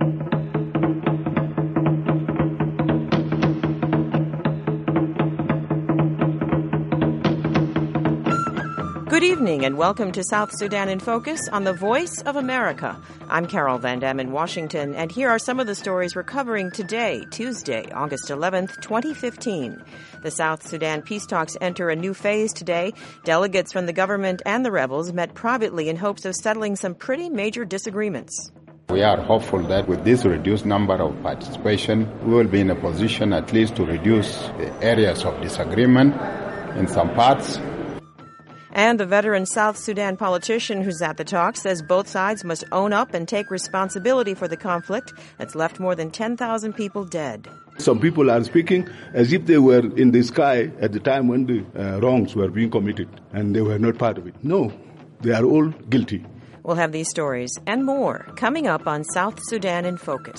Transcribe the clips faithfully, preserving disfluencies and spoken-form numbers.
Good evening and welcome to South Sudan in Focus on the Voice of America. I'm Carol Van Dam in Washington, and here are some of the stories we're covering today, Tuesday, August eleventh, twenty fifteen. The South Sudan peace talks enter a new phase today. Delegates from the government and the rebels met privately in hopes of settling some pretty major disagreements. We are hopeful that with this reduced number of participation, we will be in a position at least to reduce the areas of disagreement in some parts. And the veteran South Sudan politician who's at the talk says both sides must own up and take responsibility for the conflict that's left more than ten thousand people dead. Some people are speaking as if they were in the sky at the time when the uh, wrongs were being committed and they were not part of it. No, they are all guilty. We'll have these stories and more coming up on South Sudan in Focus.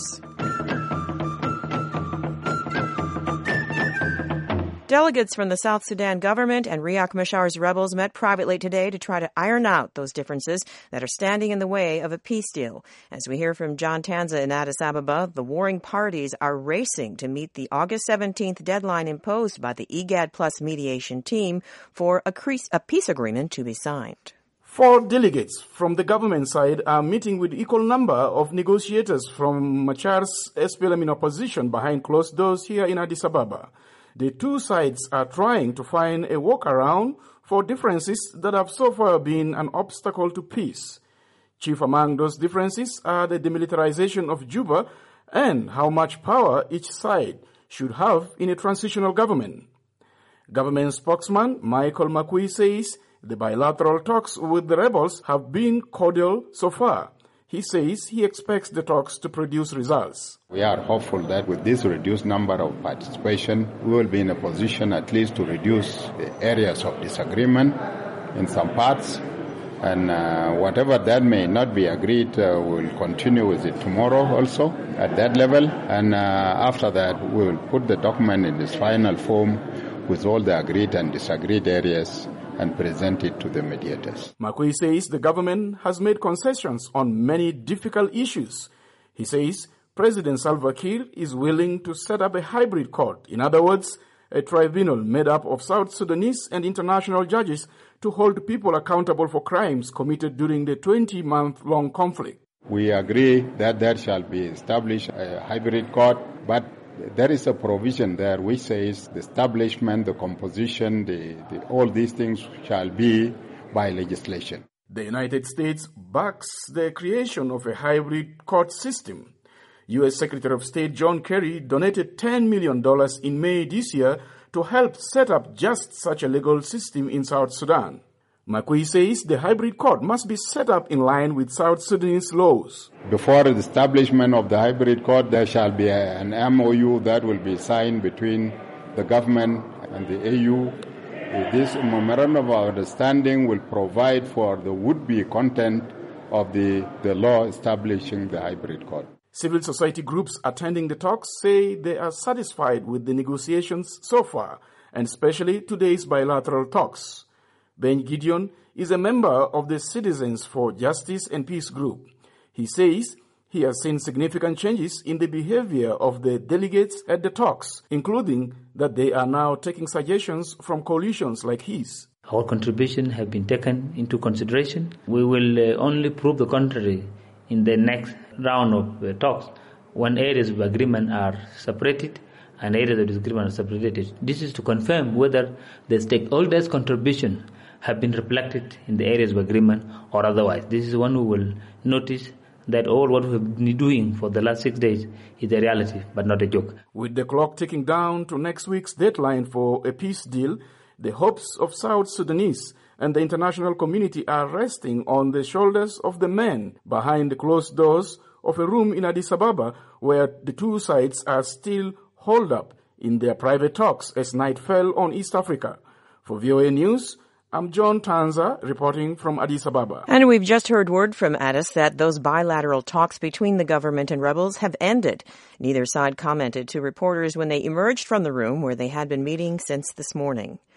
Delegates from the South Sudan government and Riek Machar's rebels met privately today to try to iron out those differences that are standing in the way of a peace deal. As we hear from John Tanza in Addis Ababa, the warring parties are racing to meet the August seventeenth deadline imposed by the IGAD Plus mediation team for a peace agreement to be signed. Four delegates from the government side are meeting with equal number of negotiators from Machar's S P L M in opposition behind closed doors here in Addis Ababa. The two sides are trying to find a workaround for differences that have so far been an obstacle to peace. Chief among those differences are the demilitarization of Juba and how much power each side should have in a transitional government. Government spokesman Michael Makui says the bilateral talks with the rebels have been cordial so far. He says he expects the talks to produce results. We are hopeful that with this reduced number of participation, we will be in a position at least to reduce the areas of disagreement in some parts. And uh, whatever that may not be agreed, uh, we will continue with it tomorrow also at that level. And uh, after that, we will put the document in its final form with all the agreed and disagreed areas and present it to the mediators. Makui says the government has made concessions on many difficult issues. He says President Salva Kiir is willing to set up a hybrid court, in other words, a tribunal made up of South Sudanese and international judges to hold people accountable for crimes committed during the twenty-month-long conflict. We agree that there shall be established a hybrid court, but there is a provision there which says the establishment, the composition, the, the, all these things shall be by legislation. The United States backs the creation of a hybrid court system. U S Secretary of State John Kerry donated ten million dollars in May this year to help set up just such a legal system in South Sudan. Makui says the hybrid court must be set up in line with South Sudanese laws. Before the establishment of the hybrid court, there shall be a, an M O U that will be signed between the government and the A U. This memorandum of understanding will provide for the would-be content of the, the law establishing the hybrid court. Civil society groups attending the talks say they are satisfied with the negotiations so far, and especially today's bilateral talks. Ben Gideon is a member of the Citizens for Justice and Peace group. He says he has seen significant changes in the behavior of the delegates at the talks, including that they are now taking suggestions from coalitions like his. Our contribution have been taken into consideration. We will uh, only prove the contrary in the next round of uh, talks when areas of agreement are separated and areas of disagreement are separated. This is to confirm whether the stakeholders' contribution have been reflected in the areas of agreement or otherwise. This is one we will notice that all what we have been doing for the last six days is a reality, but not a joke. With the clock ticking down to next week's deadline for a peace deal, the hopes of South Sudanese and the international community are resting on the shoulders of the men behind the closed doors of a room in Addis Ababa where the two sides are still holed up in their private talks as night fell on East Africa. For V O A News, I'm John Tanza reporting from Addis Ababa. And we've just heard word from Addis that those bilateral talks between the government and rebels have ended. Neither side commented to reporters when they emerged from the room where they had been meeting since this morning.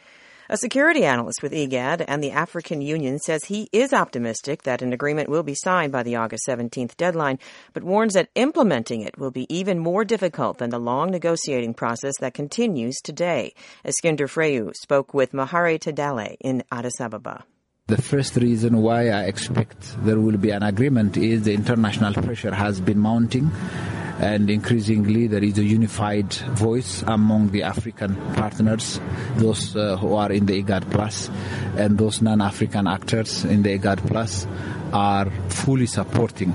A security analyst with IGAD and the African Union says he is optimistic that an agreement will be signed by the August seventeenth deadline, but warns that implementing it will be even more difficult than the long negotiating process that continues today. Eskinder Freyu spoke with Mahare Tadale in Addis Ababa. The first reason why I expect there will be an agreement is the international pressure has been mounting, and increasingly there is a unified voice among the African partners, those uh, who are in the IGAD Plus, and those non-African actors in the IGAD Plus are fully supporting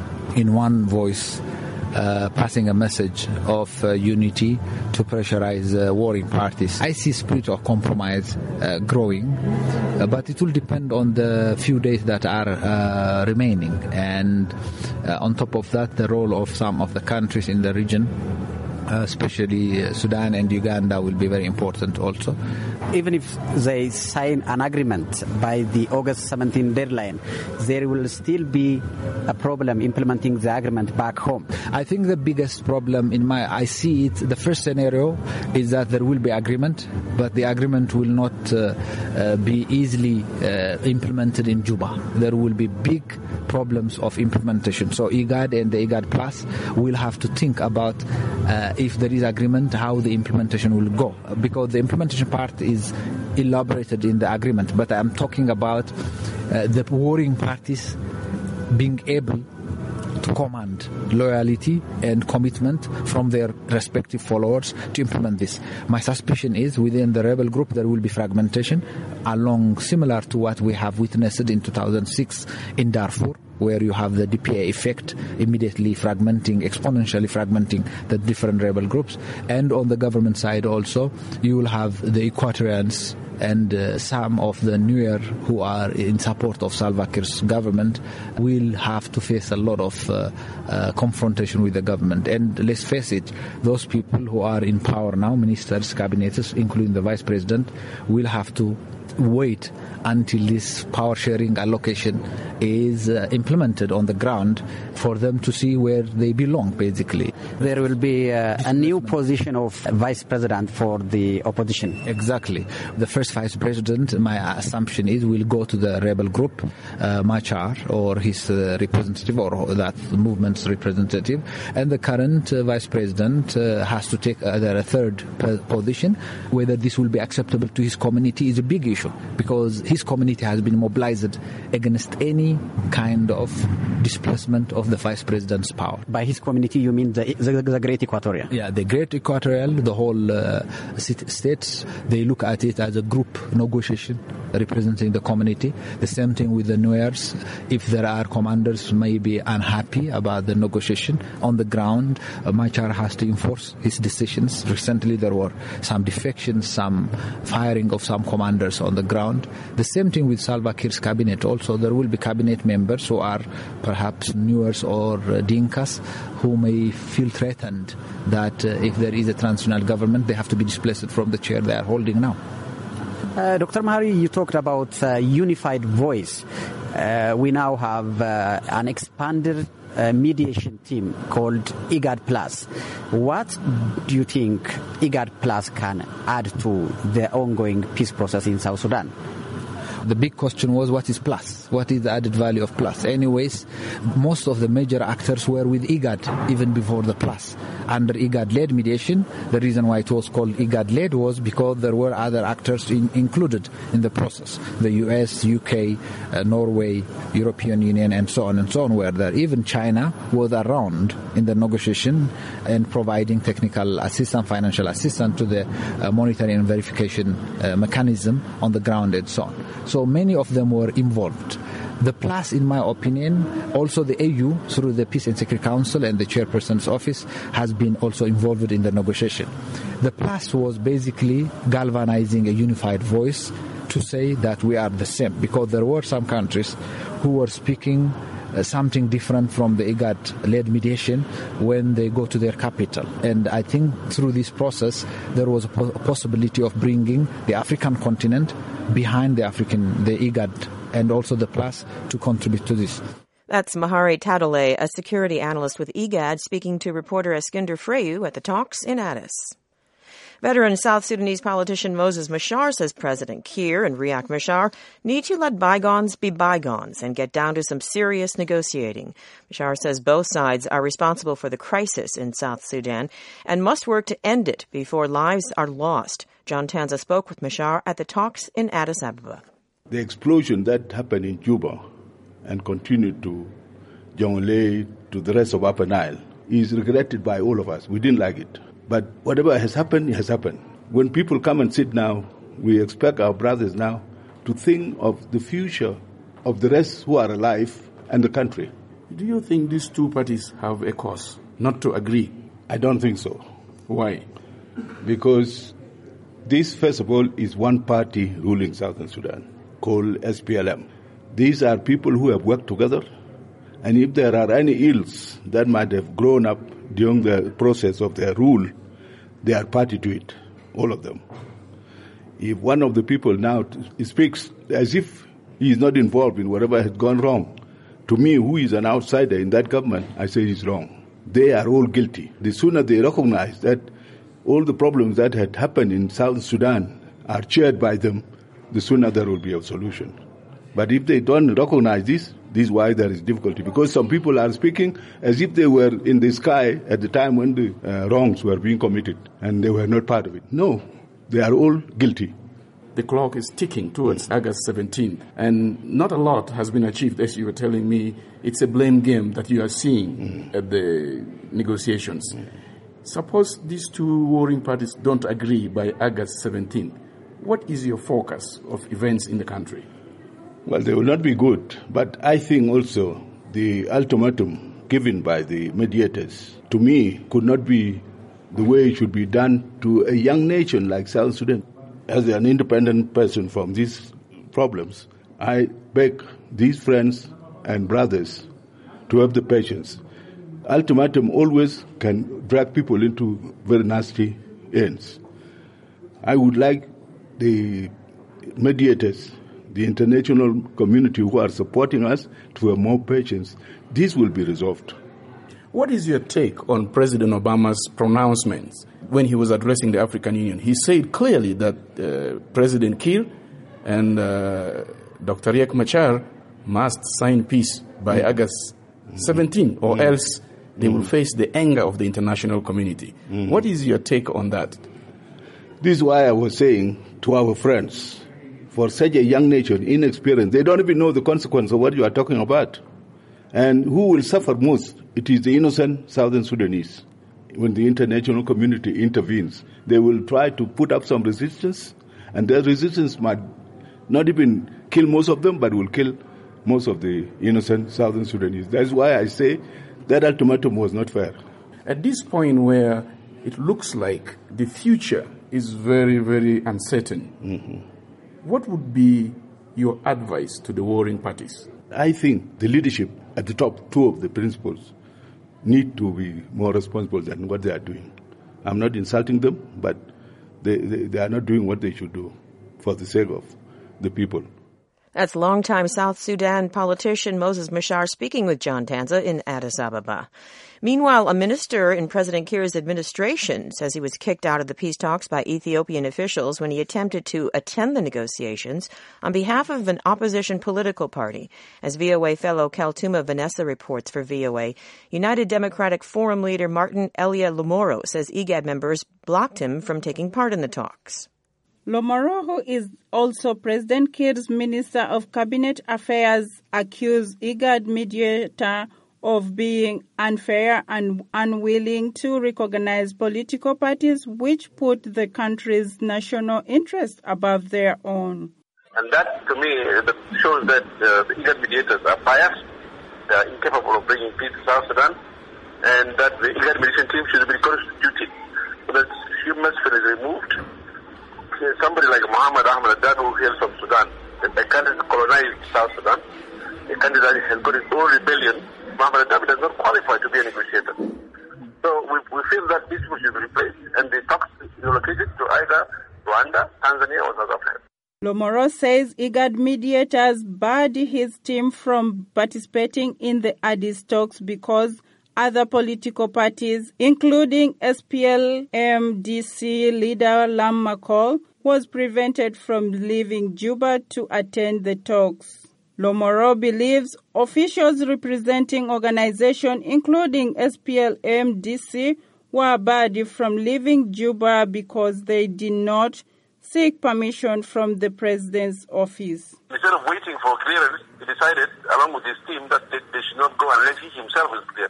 in one voice, uh, passing a message of uh, unity to pressurize uh, warring parties. I see spirit of compromise uh, growing, uh, but it will depend on the few days that are uh, remaining. And uh, on top of that, the role of some of the countries in the region, uh, especially uh, Sudan and Uganda, will be very important also. Even if they sign an agreement by the August seventeenth deadline, there will still be a problem implementing the agreement back home. I think the biggest problem in my, I see it, the first scenario is that there will be agreement, but the agreement will not uh, uh, be easily uh, implemented in Juba. There will be big problems of implementation. So IGAD and the IGAD Plus will have to think about uh, if there is agreement, how the implementation will go, because the implementation part is is elaborated in the agreement, but I'm talking about uh, the warring parties being able to command loyalty and commitment from their respective followers to implement this. My suspicion is within the rebel group there will be fragmentation along similar to what we have witnessed in two thousand six in Darfur, where you have the D P A effect immediately fragmenting, exponentially fragmenting the different rebel groups. And on the government side also, you will have the Equatorians and uh, some of the Nuer who are in support of Salva Kiir's government will have to face a lot of uh, uh, confrontation with the government. And let's face it, those people who are in power now, ministers, cabinets, including the vice president, will have to wait until this power sharing allocation is uh, implemented on the ground for them to see where they belong, basically. There will be uh, a new position of vice president for the opposition. Exactly. The first vice president, my assumption is, will go to the rebel group, uh, Machar, or his uh, representative, or that movement's representative. And the current uh, vice president uh, has to take either a third position. Whether this will be acceptable to his community is a big issue, because his community has been mobilized against any kind of displacement of the vice president's power. By his community, you mean the, the, the Great Equatorial? Yeah, the Great Equatorial, the whole uh, states, they look at it as a group negotiation representing the community. The same thing with the Nuers. If there are commanders may be unhappy about the negotiation on the ground, uh, Machar has to enforce his decisions. Recently there were some defections, some firing of some commanders on the ground. The same thing with Salva Kiir's cabinet. Also, there will be cabinet members who are perhaps Nuers or uh, Dinkas who may feel threatened that uh, if there is a transitional government, they have to be displaced from the chair they are holding now. Uh, Doctor Mahari, you talked about uh, unified voice. Uh, we now have uh, an expanded uh, mediation team called IGAD Plus. What do you think IGAD Plus can add to the ongoing peace process in South Sudan? The big question was, what is plus? What is the added value of plus? Anyways, most of the major actors were with IGAD even before the plus. Under IGAD-led mediation, the reason why it was called IGAD-led was because there were other actors in, included in the process. The U S, U K, uh, Norway, European Union, and so on and so on were there. Even China was around in the negotiation and providing technical assistance, financial assistance to the uh, monitoring and verification uh, mechanism on the ground and so on. So many of them were involved. The plus, in my opinion, also the A U, through the Peace and Security Council and the Chairperson's Office, has been also involved in the negotiation. The plus was basically galvanizing a unified voice to say that we are the same, because there were some countries who were speaking uh, something different from the IGAD-led mediation when they go to their capital. And I think through this process, there was a, po- a possibility of bringing the African continent behind the African, the IGAD, and also the plus to contribute to this. That's Mahare Tadale, a security analyst with IGAD, speaking to reporter Eskinder Freyu at the talks in Addis. Veteran South Sudanese politician Moses Machar says President Kiir and Riek Machar need to let bygones be bygones and get down to some serious negotiating. Machar says both sides are responsible for the crisis in South Sudan and must work to end it before lives are lost. John Tanza spoke with Machar at the talks in Addis Ababa. The explosion that happened in Juba and continued to Jonglei, to the rest of Upper Nile, is regretted by all of us. We didn't like it. But whatever has happened, has happened. When people come and sit now, we expect our brothers now to think of the future of the rest who are alive and the country. Do you think these two parties have a cause not to agree? I don't think so. Why? Because this, first of all, is one party ruling Southern Sudan, called S P L M. These are people who have worked together, and if there are any ills that might have grown up during the process of their rule, they are party to it, all of them. If one of the people now speaks as if he is not involved in whatever has gone wrong, to me, who is an outsider in that government, I say he's wrong. They are all guilty. The sooner they recognize that all the problems that had happened in South Sudan are shared by them, the sooner there will be a solution. But if they don't recognize this, this is why there is difficulty. Because some people are speaking as if they were in the sky at the time when the uh, wrongs were being committed, and they were not part of it. No, they are all guilty. The clock is ticking towards August seventeenth, and not a lot has been achieved, as you were telling me. It's a blame game that you are seeing mm. at the negotiations. Mm. Suppose these two warring parties don't agree by August seventeenth. What is your focus of events in the country? Well, they will not be good, but I think also the ultimatum given by the mediators, to me, could not be the way it should be done to a young nation like South Sudan. As an independent person from these problems, I beg these friends and brothers to have the patience. Ultimatum always can drag people into very nasty ends. I would like the mediators, the international community who are supporting us, to have more patience. This will be resolved. What is your take on President Obama's pronouncements when he was addressing the African Union? He said clearly that uh, President Kiir and uh, Doctor Riek Machar must sign peace by mm. August seventeenth, or mm. else they mm. will face the anger of the international community. Mm. What is your take on that? This is why I was saying to our friends, for such a young nation, inexperienced, they don't even know the consequence of what you are talking about. And who will suffer most? It is the innocent Southern Sudanese. When the international community intervenes, they will try to put up some resistance, and that resistance might not even kill most of them, but will kill most of the innocent Southern Sudanese. That's why I say that ultimatum was not fair. At this point where it looks like the future is very, very uncertain, mm-hmm. what would be your advice to the warring parties? I think the leadership at the top, two of the principals, need to be more responsible than what they are doing. I'm not insulting them, but they, they, they are not doing what they should do for the sake of the people. That's longtime South Sudan politician Moses Machar speaking with John Tanza in Addis Ababa. Meanwhile, a minister in President Kiir's administration says he was kicked out of the peace talks by Ethiopian officials when he attempted to attend the negotiations on behalf of an opposition political party. As V O A fellow Kaltuma Vanessa reports for V O A, United Democratic Forum leader Martin Elia Lomoro says I G A D members blocked him from taking part in the talks. Lomoro, who is also President Kiir's Minister of Cabinet Affairs, accused I G A D mediator of being unfair and unwilling to recognize political parties which put the country's national interest above their own. And that, to me, shows that uh, the I G A D mediators are biased, they are incapable of bringing peace to South Sudan, and that the I G A D mediation team should be constituted so that humans is removed. Somebody like Muhammad Ahmed Dad, who hails from Sudan, a country colonized South Sudan, a country that has got its own rebellion, Muhammad Dad does not qualify to be a negotiator. So we, we feel that these people should be replaced, and the talks relocated to either Rwanda, Tanzania, or South Africa. Lomoro says I G A D mediators barred his team from participating in the Addis talks because, other political parties, including S P L M D C leader Lam McCall, was prevented from leaving Juba to attend the talks. Lomoro believes officials representing organizations, including S P L M D C, were barred from leaving Juba because they did not seek permission from the president's office. Instead of waiting for clearance, he decided, along with his team, that they, they should not go unless he himself is cleared.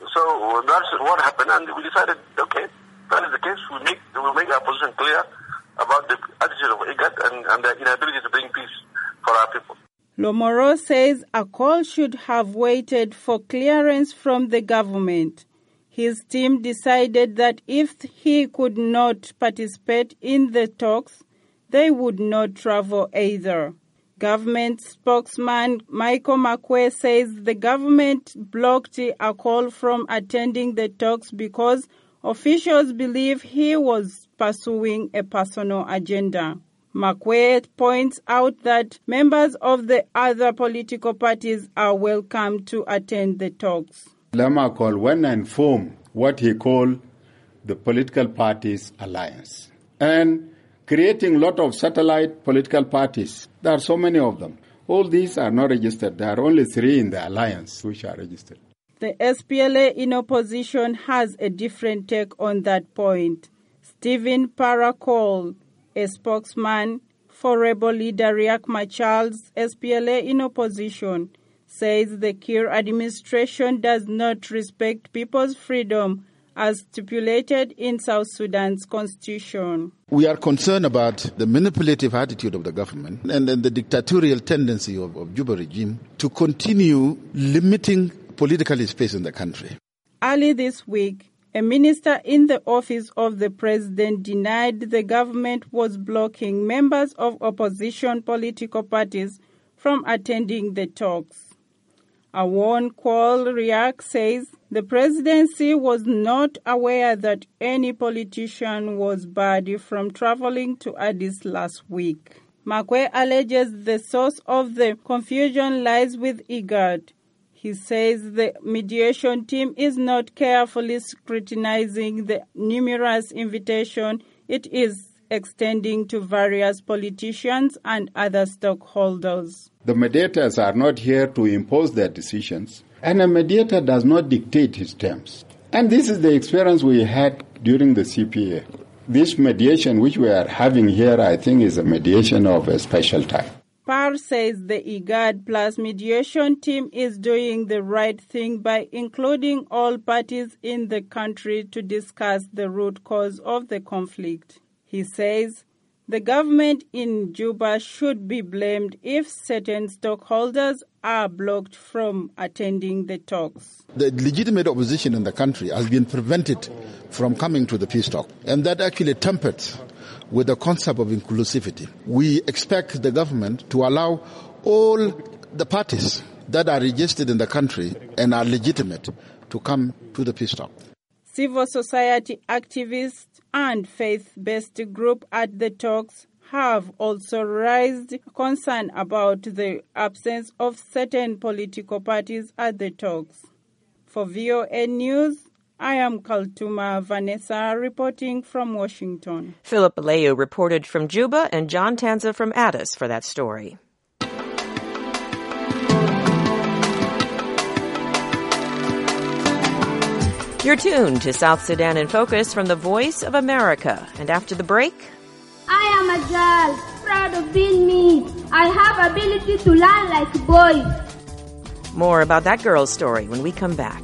So that's what happened, and we decided, okay, that is the case. We make we will make our position clear about the attitude of IGAD and, and their inability to bring peace for our people. Lomoro says a call should have waited for clearance from the government. His team decided that if he could not participate in the talks, they would not travel either. Government spokesman Michael Makwe says the government blocked a call from attending the talks because officials believe he was pursuing a personal agenda. Makwe points out that members of the other political parties are welcome to attend the talks. Lama Call went and formed what he called the political parties alliance, and creating a lot of satellite political parties. There are so many of them. All these are not registered. There are only three in the alliance which are registered. The S P L A in opposition has a different take on that point. Stephen Parakol, a spokesman for rebel leader Riek Machar's S P L A in opposition, says the Kiir administration does not respect people's freedom as stipulated in South Sudan's constitution. We are concerned about the manipulative attitude of the government and, and the dictatorial tendency of, of Juba regime to continue limiting political space in the country. Early this week, a minister in the office of the president denied the government was blocking members of opposition political parties from attending the talks. Awon Kwol Riek says the presidency was not aware that any politician was barred from traveling to Addis last week. Makwe alleges the source of the confusion lies with IGAD. He says the mediation team is not carefully scrutinizing the numerous invitations it is extending to various politicians and other stakeholders. The mediators are not here to impose their decisions, and a mediator does not dictate his terms. And this is the experience we had during the C P A. This mediation which we are having here, I think, is a mediation of a special type. Par says the IGAD Plus mediation team is doing the right thing by including all parties in the country to discuss the root cause of the conflict. He says the government in Juba should be blamed if certain stakeholders are blocked from attending the talks. The legitimate opposition in the country has been prevented from coming to the peace talk, and that actually tempered with the concept of inclusivity. We expect the government to allow all the parties that are registered in the country and are legitimate to come to the peace talk. Civil society activists and faith-based groups at the talks have also raised concern about the absence of certain political parties at the talks. For V O A News, I am Kaltuma Vanessa reporting from Washington. Philip Aleu reported from Juba and John Tanza from Addis for that story. You're tuned to South Sudan in Focus from the Voice of America. And after the break... I am a girl, proud of being me. I have ability to learn like boys. More about that girl's story when we come back.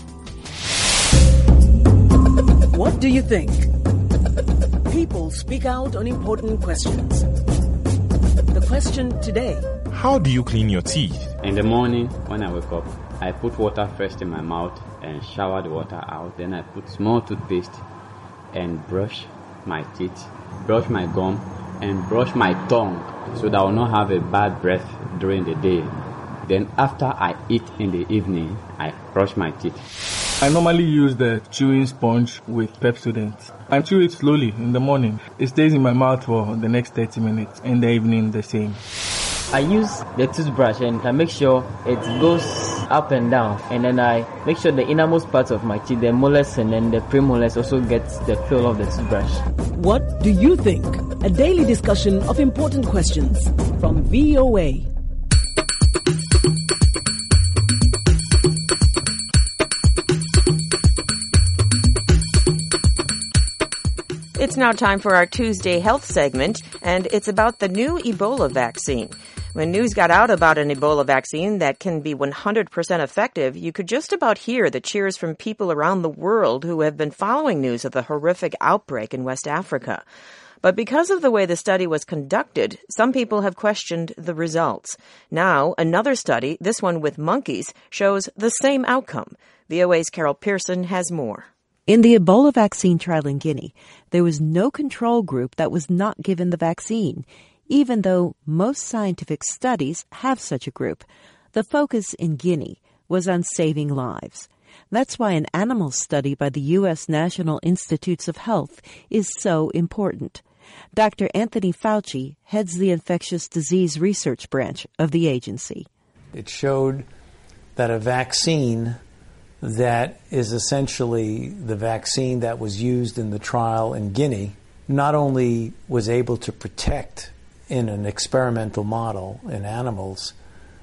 What do you think? People speak out on important questions. The question today: how do you clean your teeth? In the morning, when I wake up, I put water first in my mouth and shower the water out. Then I put small toothpaste and brush my teeth, brush my gum, and brush my tongue so that I will not have a bad breath during the day. Then after I eat in the evening, I brush my teeth. I normally use the chewing sponge with Pepsodent. I chew it slowly in the morning. It stays in my mouth for the next thirty minutes. In the evening, the same. I use the toothbrush and I make sure it goes up and down, and then I make sure the innermost parts of my teeth, the molars and then the premolars, also gets the feel of the toothbrush. What do you think? A daily discussion of important questions from V O A. It's now time for our Tuesday Health segment, and it's about the new Ebola vaccine. When news got out about an Ebola vaccine that can be one hundred percent effective, you could just about hear the cheers from people around the world who have been following news of the horrific outbreak in West Africa. But because of the way the study was conducted, some people have questioned the results. Now, another study, this one with monkeys, shows the same outcome. V O A's Carol Pearson has more. In the Ebola vaccine trial in Guinea, there was no control group that was not given the vaccine, even though most scientific studies have such a group. The focus in Guinea was on saving lives. That's why an animal study by the U S National Institutes of Health is so important. Doctor Anthony Fauci heads the infectious disease research branch of the agency. It showed that a vaccine that is essentially the vaccine that was used in the trial in Guinea not only was able to protect in an experimental model in animals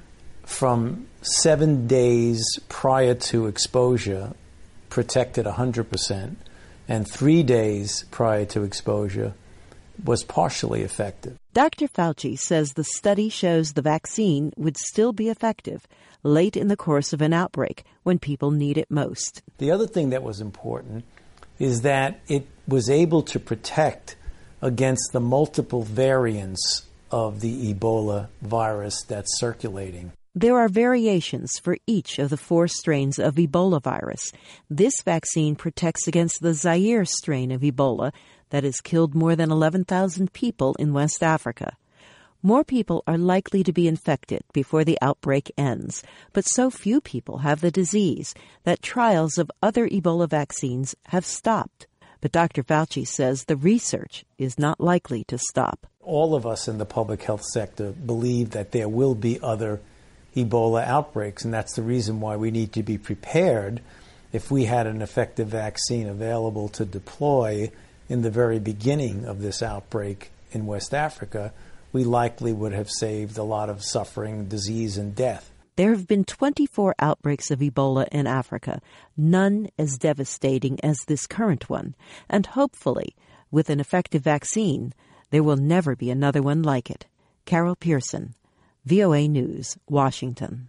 from seven days prior to exposure, protected one hundred percent, and three days prior to exposure was partially effective. Doctor Fauci says the study shows the vaccine would still be effective late in the course of an outbreak when people need it most. The other thing that was important is that it was able to protect against the multiple variants of the Ebola virus that's circulating. There are variations for each of the four strains of Ebola virus. This vaccine protects against the Zaire strain of Ebola that has killed more than eleven thousand people in West Africa. More people are likely to be infected before the outbreak ends, but so few people have the disease that trials of other Ebola vaccines have stopped. But Doctor Fauci says the research is not likely to stop. All of us in the public health sector believe that there will be other Ebola outbreaks, and that's the reason why we need to be prepared. If we had an effective vaccine available to deploy in the very beginning of this outbreak in West Africa, we likely would have saved a lot of suffering, disease, and death. There have been twenty-four outbreaks of Ebola in Africa, none as devastating as this current one. And hopefully, with an effective vaccine, there will never be another one like it. Carol Pearson, V O A News, Washington.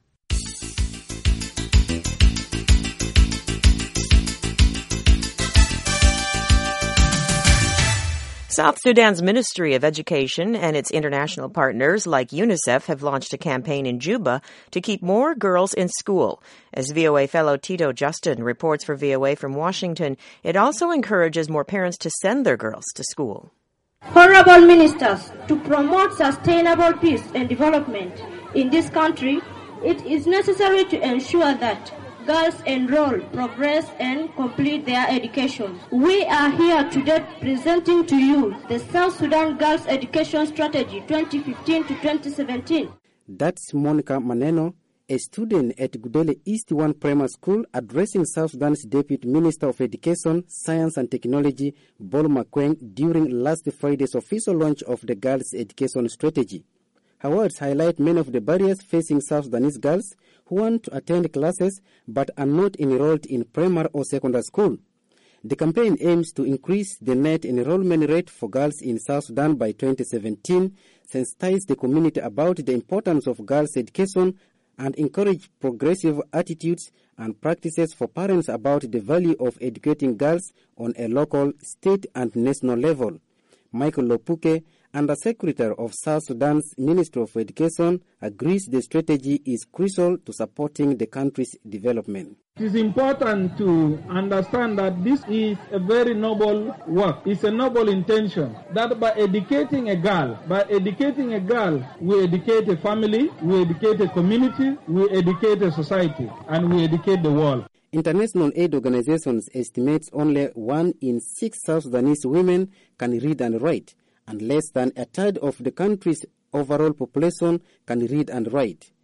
South Sudan's Ministry of Education and its international partners like UNICEF have launched a campaign in Juba to keep more girls in school. As V O A fellow Tito Justin reports for V O A from Washington, it also encourages more parents to send their girls to school. Honorable Ministers, to promote sustainable peace and development in this country, it is necessary to ensure that girls enroll, progress, and complete their education. We are here today presenting to you the South Sudan Girls Education Strategy twenty fifteen to twenty seventeen. That's Monica Maneno, a student at Gudele East one Primary School, addressing South Sudan's Deputy Minister of Education, Science and Technology, Bol Makweng, during last Friday's official launch of the Girls Education Strategy. Her words highlight many of the barriers facing South Sudanese girls who want to attend classes but are not enrolled in primary or secondary school. The campaign aims to increase the net enrollment rate for girls in South Sudan by twenty seventeen, sensitize the community about the importance of girls' education, and encourage progressive attitudes and practices for parents about the value of educating girls on a local, state, and national level. Michael Lopuke, Undersecretary of South Sudan's Ministry of Education, agrees the strategy is crucial to supporting the country's development. It is important to understand that this is a very noble work. It's a noble intention that by educating a girl, by educating a girl, we educate a family, we educate a community, we educate a society, and we educate the world. International aid organizations estimate only one in six South Sudanese women can read and write, and less than a third of the country's overall population can read and write.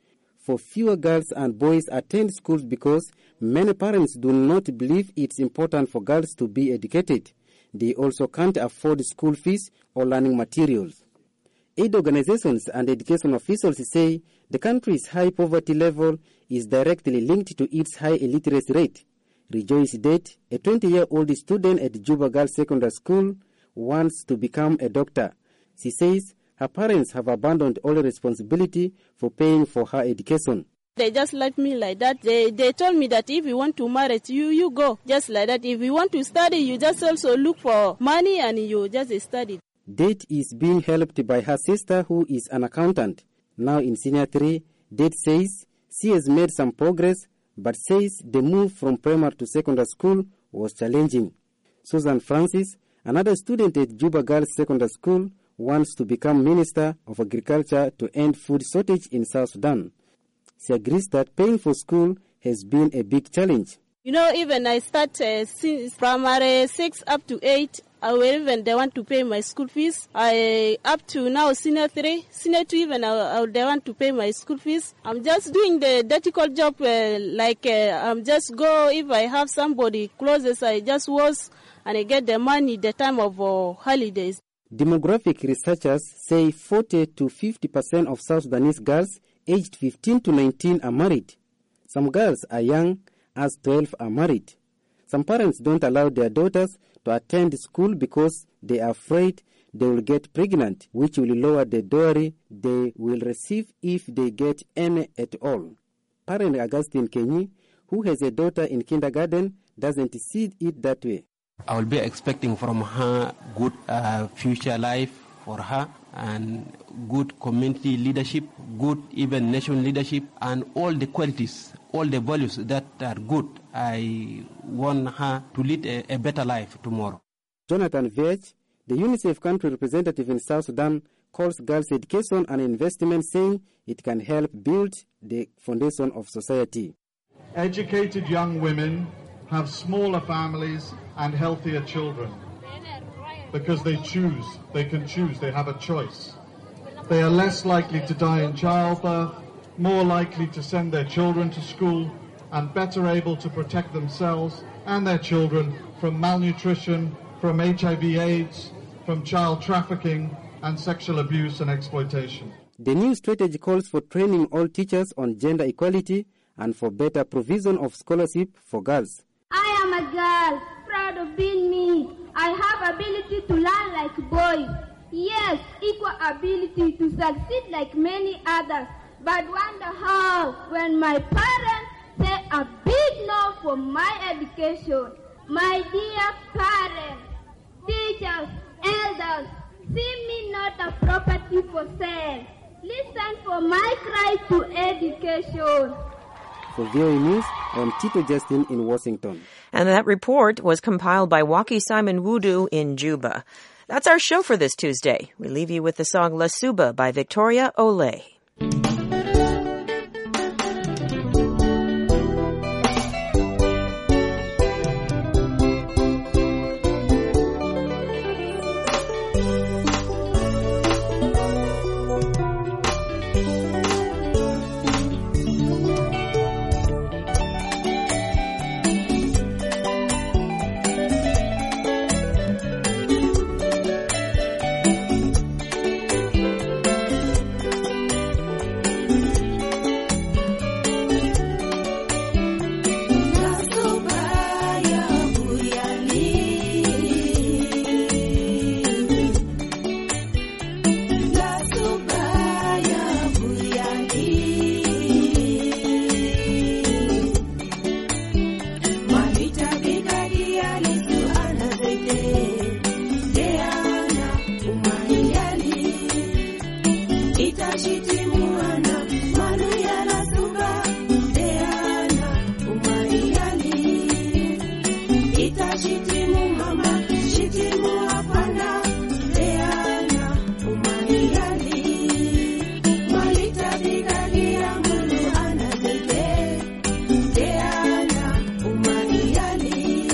for fewer girls and boys attend schools because many parents do not believe it's important for girls to be educated. They also can't afford school fees or learning materials. Aid organizations and education officials say the country's high poverty level is directly linked to its high illiteracy rate. Rejoice Det, a twenty-year-old student at Juba Girls Secondary School, wants to become a doctor. She says her parents have abandoned all responsibility for paying for her education. They just left me like that. They they told me that if you want to marry, you, you go. Just like that. If you want to study, you just also look for money and you just study. Det is being helped by her sister who is an accountant. Now in senior three, Det says she has made some progress but says the move from primary to secondary school was challenging. Susan Francis, another student at Juba Girls Secondary School, wants to become Minister of Agriculture to end food shortage in South Sudan. She agrees that paying for school has been a big challenge. You know, even I start uh, since primary six up to eight, I will even they want to pay my school fees. I up to now senior three, senior two even I, I, they want to pay my school fees. I'm just doing the difficult job uh, like uh, I'm just go if I have somebody closest, I just was and I get the money the time of uh, holidays. Demographic researchers say forty to fifty percent of South Sudanese girls aged fifteen to nineteen are married. Some girls are young, as twelve are married. Some parents don't allow their daughters to attend school because they are afraid they will get pregnant, which will lower the dowry they will receive if they get any at all. Parent Augustine Kenyi, who has a daughter in kindergarten, doesn't see it that way. I will be expecting from her good uh, future life for her and good community leadership, good even nation leadership, and all the qualities, all the values that are good. I want her to lead a, a better life tomorrow. Jonathan Vech, the UNICEF country representative in South Sudan, calls girls' education an investment, saying it can help build the foundation of society. Educated young women have smaller families and healthier children because they choose, they can choose, they have a choice. They are less likely to die in childbirth, more likely to send their children to school, and better able to protect themselves and their children from malnutrition, from H I V AIDS, from child trafficking, and sexual abuse and exploitation. The new strategy calls for training all teachers on gender equality and for better provision of scholarship for girls. I am a girl, proud of being me. I have ability to learn like boys. Yes, equal ability to succeed like many others. But wonder how when my parents say a big no for my education. My dear parents, teachers, elders, see me not a property for sale. Listen for my cry to education. For V O A News, I'm Tito Justin in Washington. And that report was compiled by Waki Simon Wudu in Juba. That's our show for this Tuesday. We leave you with the song La Suba by Victoria Olay.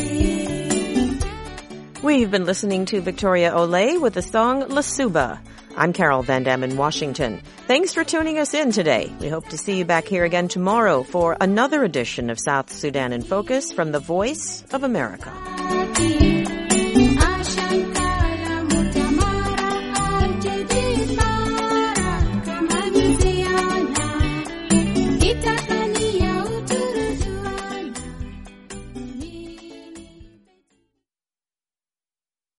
We've been listening to Victoria Olay with the song La Suba. I'm Carol Van Dam in Washington. Thanks for tuning us in today. We hope to see you back here again tomorrow for another edition of South Sudan in Focus from the Voice of America.